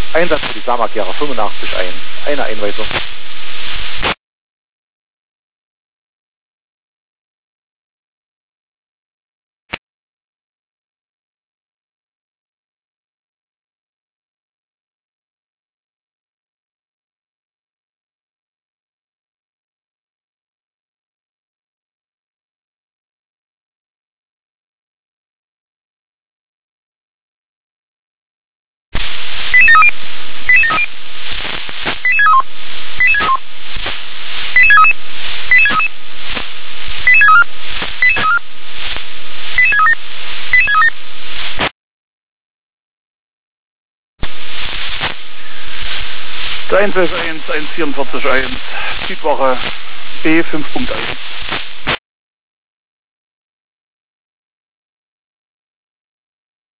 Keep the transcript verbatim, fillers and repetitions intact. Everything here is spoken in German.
Einsatz für die Samak-Jahre fünfundachtzig eins. Eine Einweisung. eins eins eins eins vier vier eins, Südwache B fünf Punkt eins.